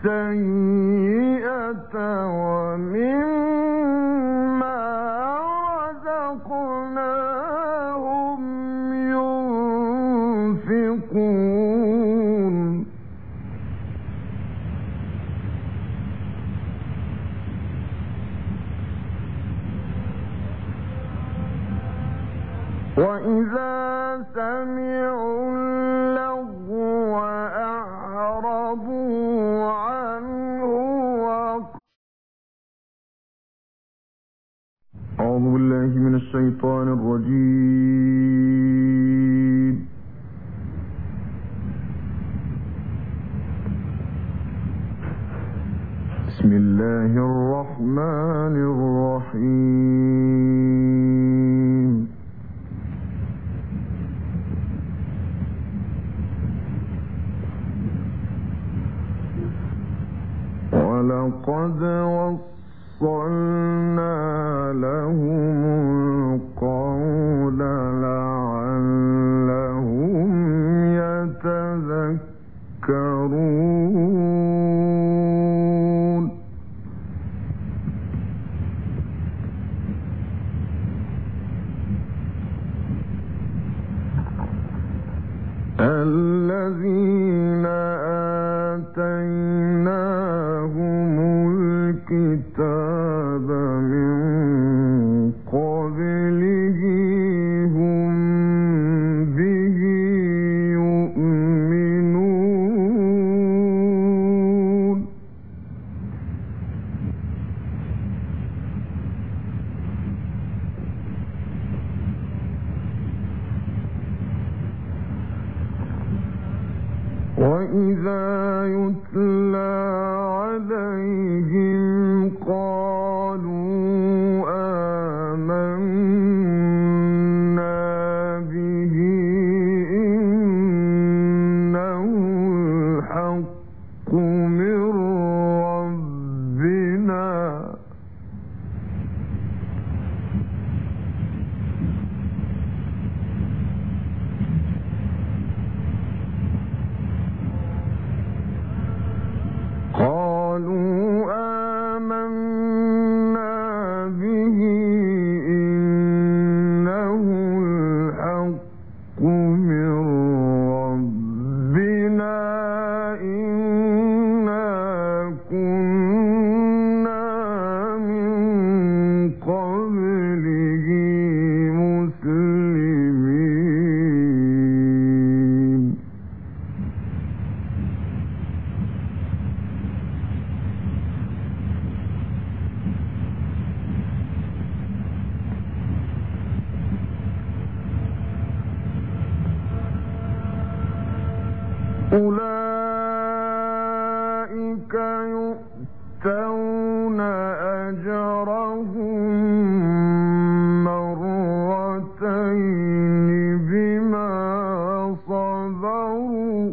السيئة ومما رزقناهم ينفقون وإذا سمعوا اللغو أعرضوا عنه أعوذ بالله من الشيطان الرجيم. بسم الله الرحمن الرحيم. ولقد وصلنا لهم القول لعلهم يتذكرون الذين آتيناهم الكتاب من قبله هم به يؤمنون وإذا يتلى عليهم قالوا آمنا به إنه الحق من ربنا أولئك يؤتون أجرهم مرتين بما صبروا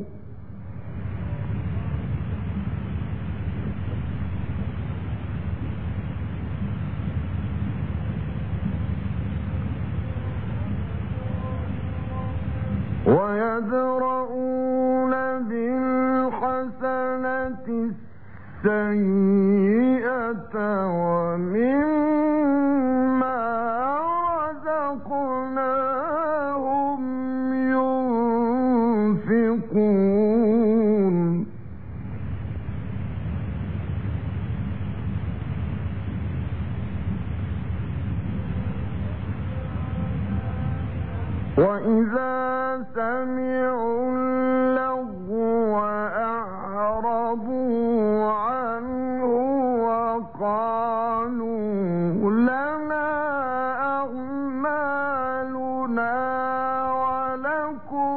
ويدرؤون بالحسنة السيئة ومما رزقناهم ينفقون وإذا سمعوا اللغو أعرضوا عنه وقالوا لنا أعمالنا ولكم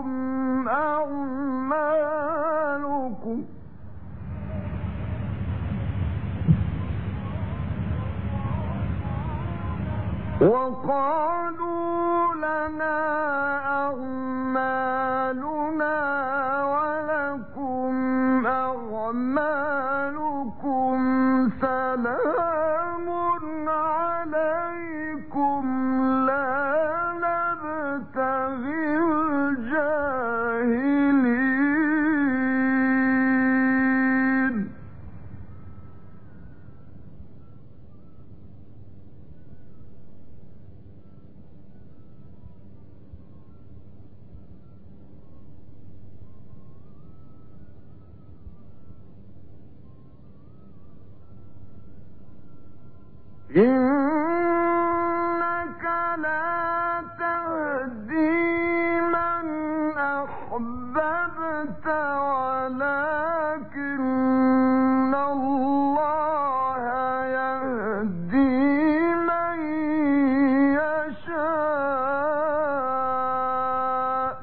أعمالكم وقالوا لنا أعمالنا ولكم أعمالكم سلام عليكم لا نبتغي الجاهلين إنك لا تهدي من أحببت ولكن الله يهدي من يشاء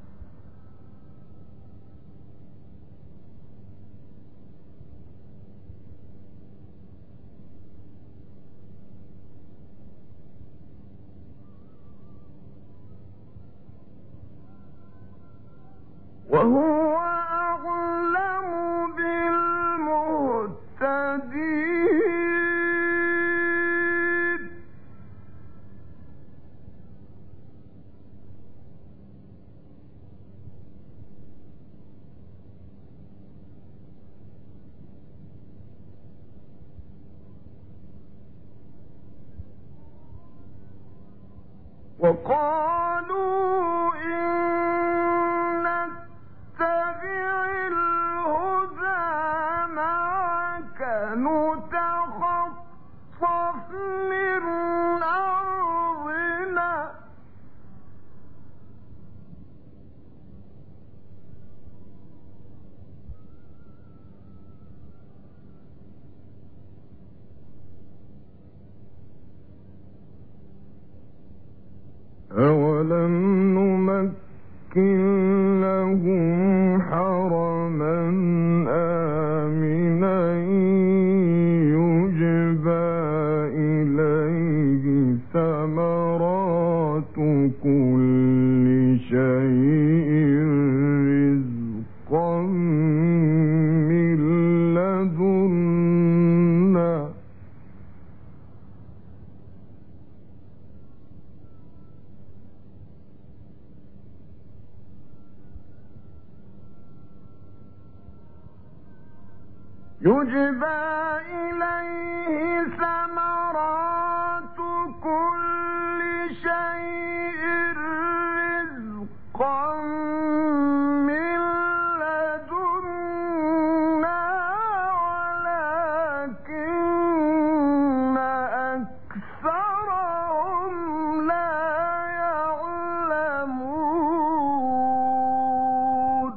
وهو أعلم بالمهتدين وقالوا إن نتبع الهدى معك نتخطف من أرضنا أولم نمكن لهم حرما آمنا يجبى إليه ثمرات كل شيء رزقا من لدنا يجبى إليه ثمرات كل شيء رزقا من لدنا ولكن أكثرهم لا يعلمون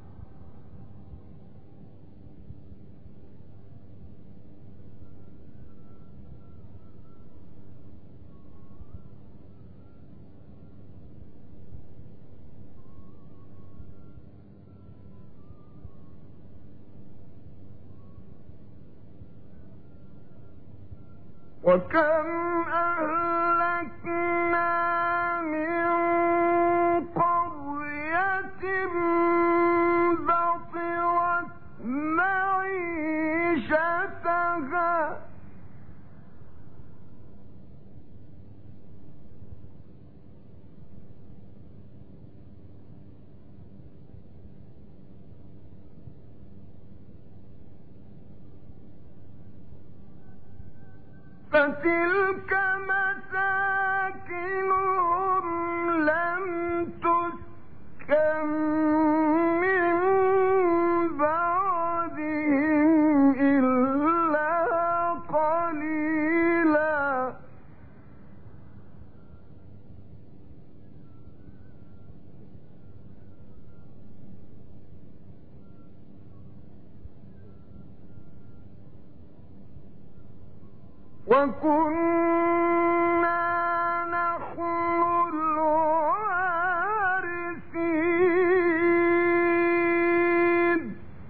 وكم أهلكنا من قرية بطرت معيشتها فتلك مساكنهم لم تسكن من بعدهم إلا قليلا وكنا نحن الوارثين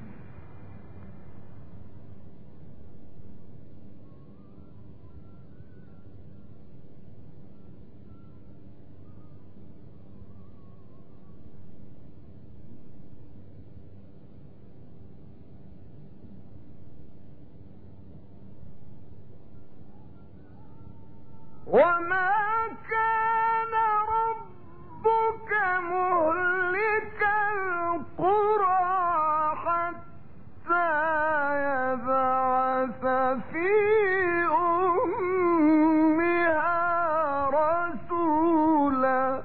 وما كان ربك مهلك القرى حتى يبعث في أمها رسولا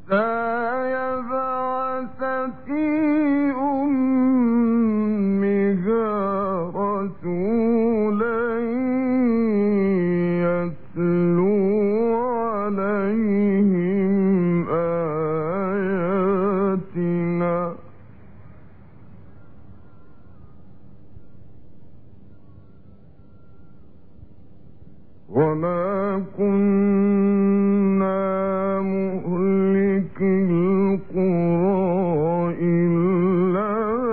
يبعث في أمها رسولا يتلو عليهم آياتنا وما كنا مهلك القرى إلا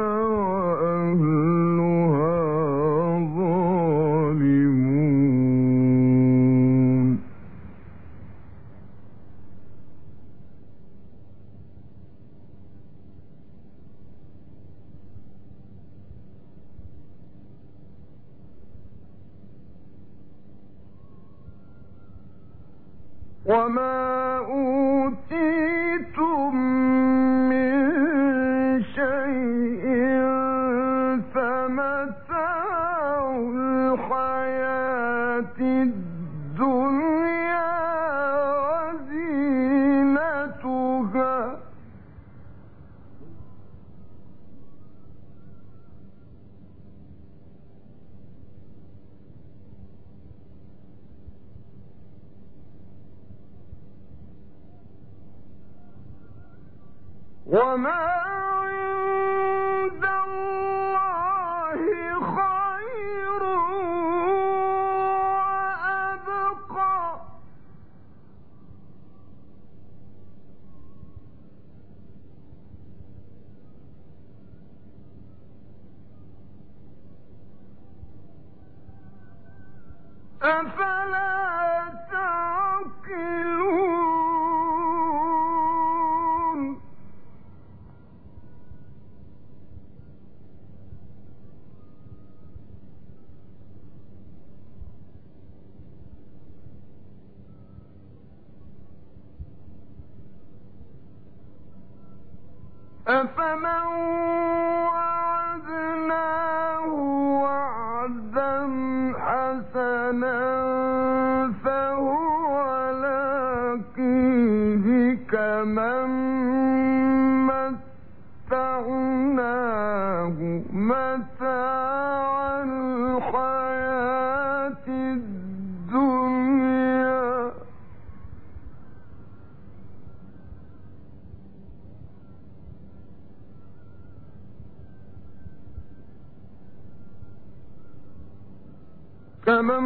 وأهلها ظالمون وما أوتيتم من شيء فمتاع الحياة الدنيا وزينتها وما عند الله خير وأبقى أفلا تعقلون أفمن وعدناه وعدا حسنا فهو لاقيه كمن متعناه متاع الحياة الدنيا كمن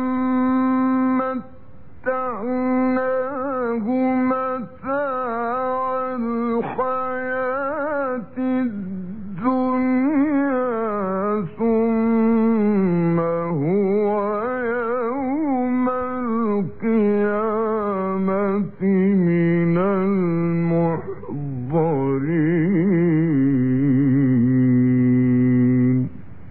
متعناه متاع الحياة الدنيا ثم هو يوم القيامة من المحضرين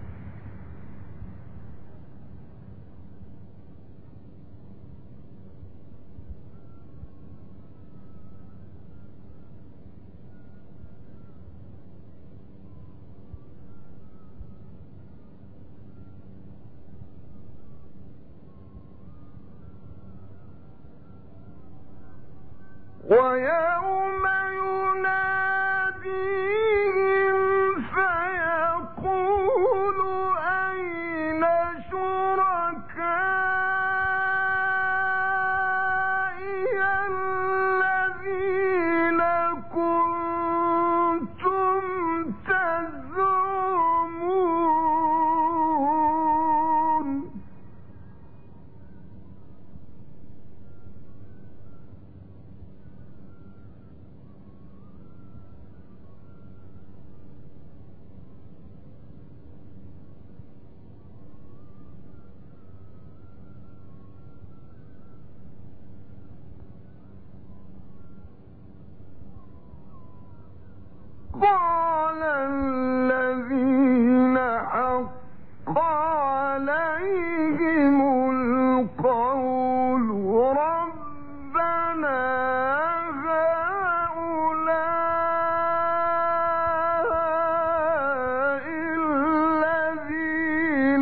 ويوم يناديهم فيقول أين شركائي الذين كنتم تزعمون قال الذين حق عليهم القول ربنا هؤلاء الذين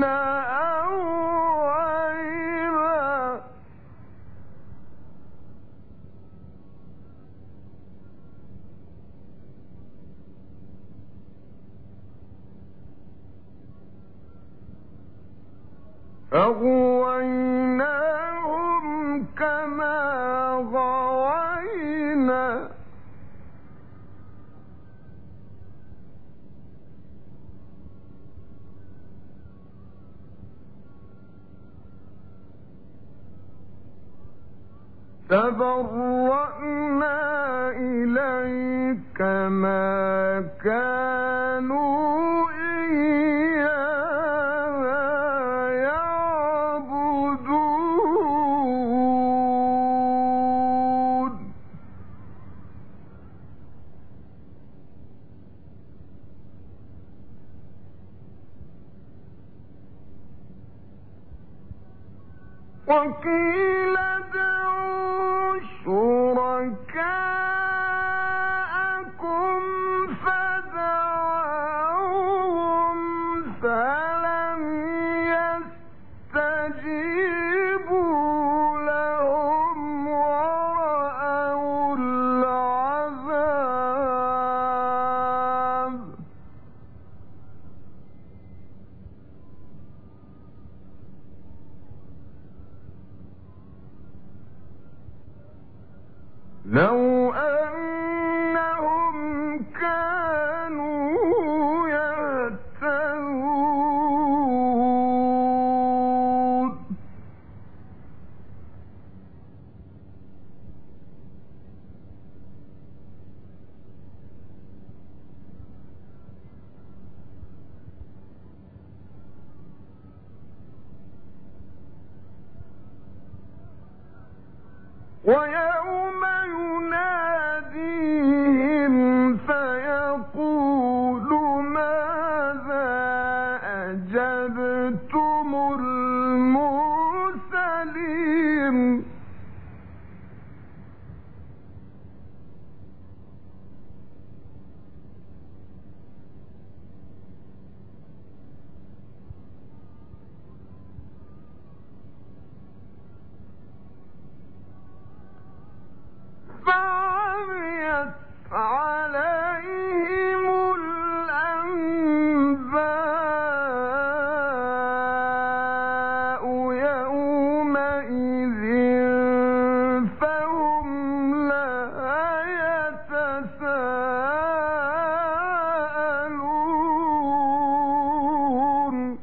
أغوينا أغويناهم كما غوينا تبرأنا إليك ما كانوا إيانا يعبدون وقيل ادعوا شركاءكم فدعوهم فلم يستجيبوا لهم ورأوا العذاب لو أنهم كانوا يهتدون ويوم يناديهم فيقول ماذا أجبتم المرسلين فعميت عليهم الأنباء يومئذ فهم لا يتساءلون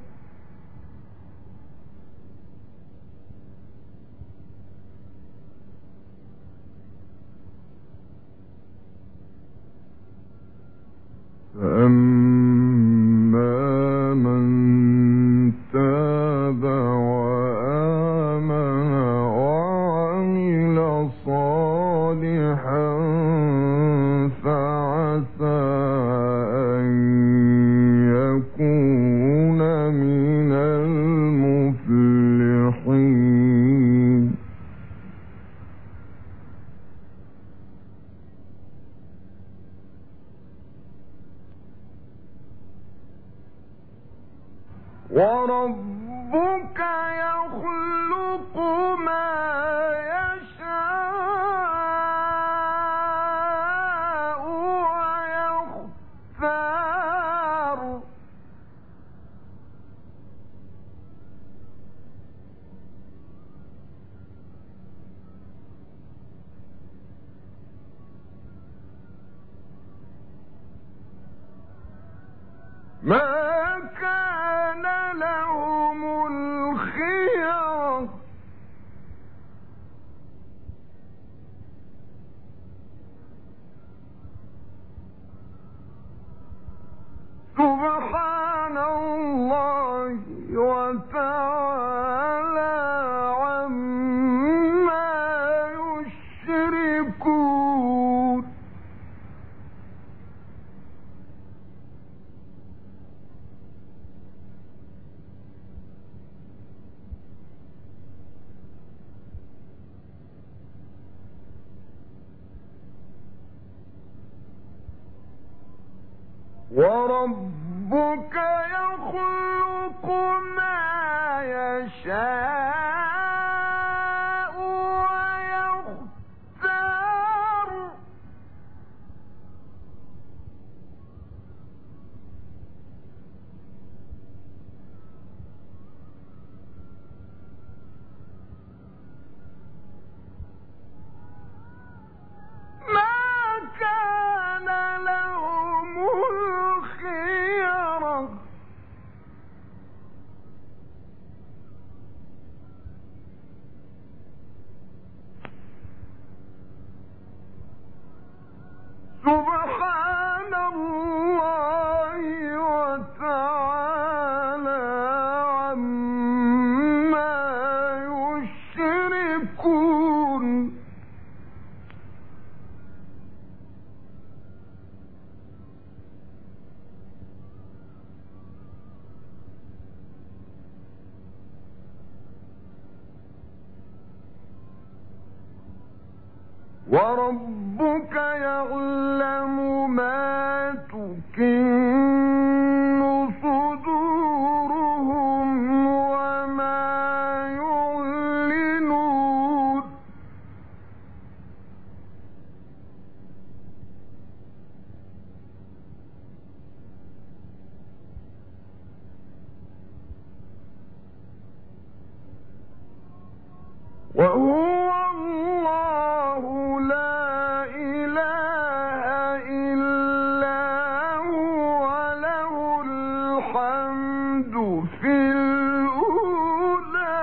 فأما من تاب وآمن وعمل صالحا فعسى أن يكون من المفلحين وربك يخلق ما يشاء ويختار ما كان لهم الخيار سبحان الله وتعالى عما يشركون وربك يخلق ما يشاء ويختار سبحان الله وتعالى عما يشركون وربك يعلم ما تكن صدورهم وما يعلنون وهو الله لا إله إلا هو له الحمد في الأولى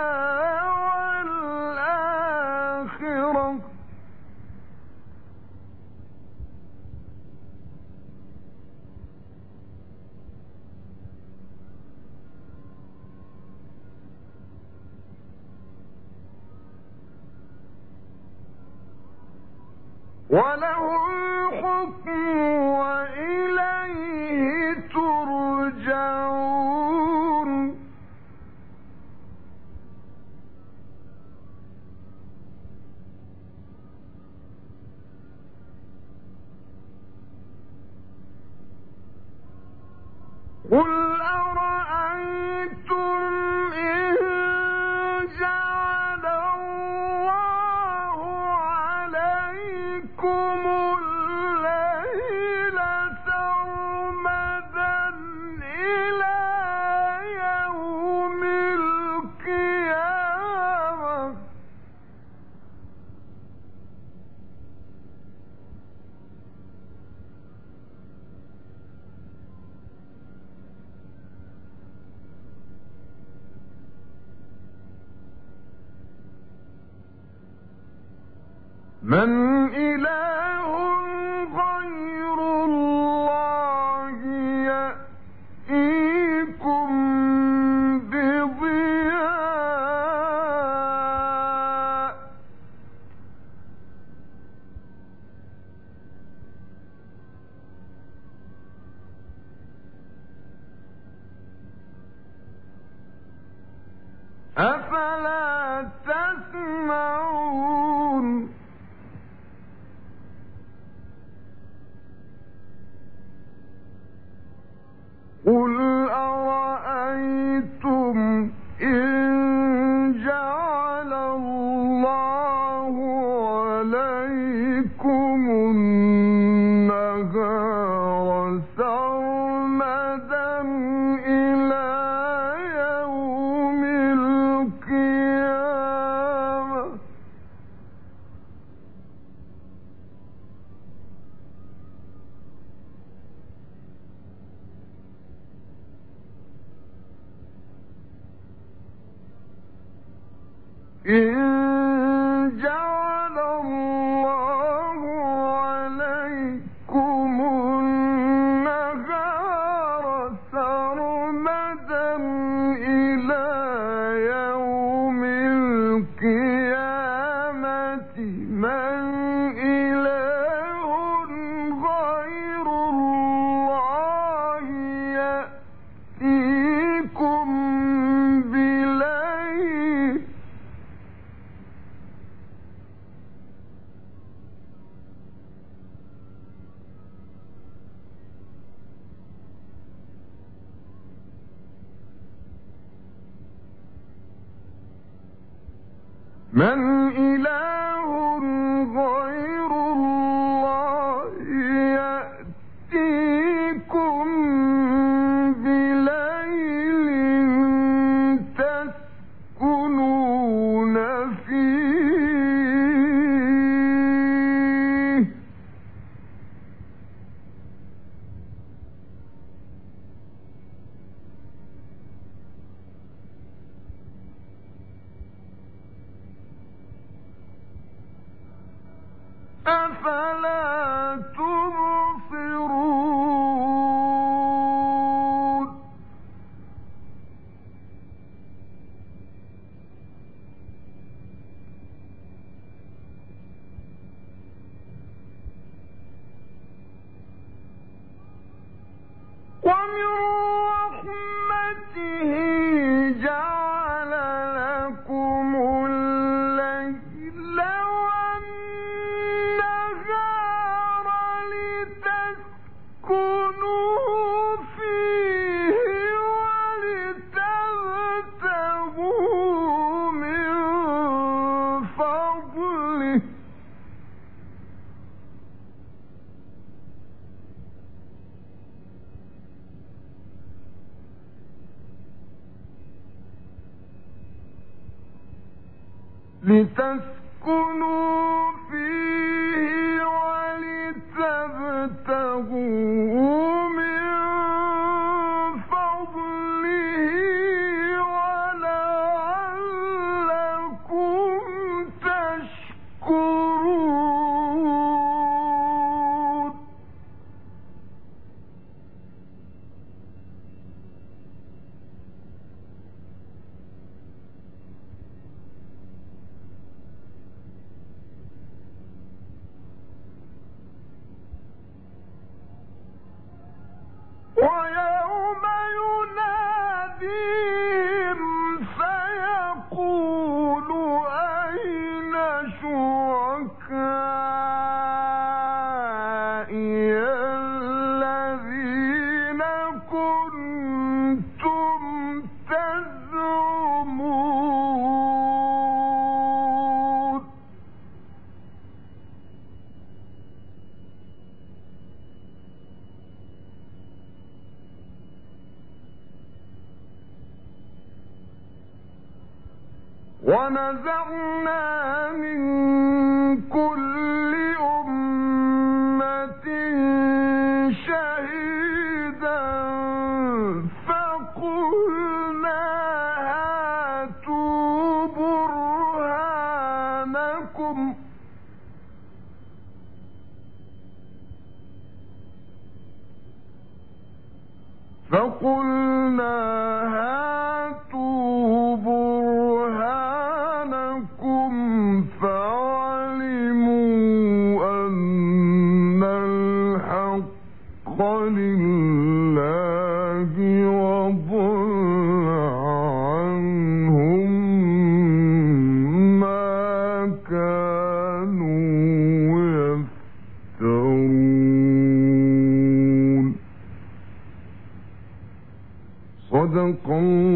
والآخرة وله الحكم وإليه ترجعون قل أرأيتم إن جعل الله عليكم الليل سرمدا إلى يوم القيامة من إله غير الله يأتيكم بضياء أفلا تسمعون قل أرأيتم إن جعل الله عليكم النهار سرمدا إلى يوم القيامة إن جعل الله عليكم النهار سرمدا إلى يوم القيامة من إله غير الله يأتيكم بليل من إله غير الله يأتيكم بليل تسكنون فيه أفلا تبصرون لتسكنوا فيه ولتبتغوا من فضله ولعلكم تشكرون. ويوم يناديهم فيقول أين شركائي الذين كنتم تزعمون. ونزعنا من كل أمة شهيدا فقلنا هاتوا برهانكم فعلموا أن الحق لله وضل عنهم ما كانوا يفترون. صدق الله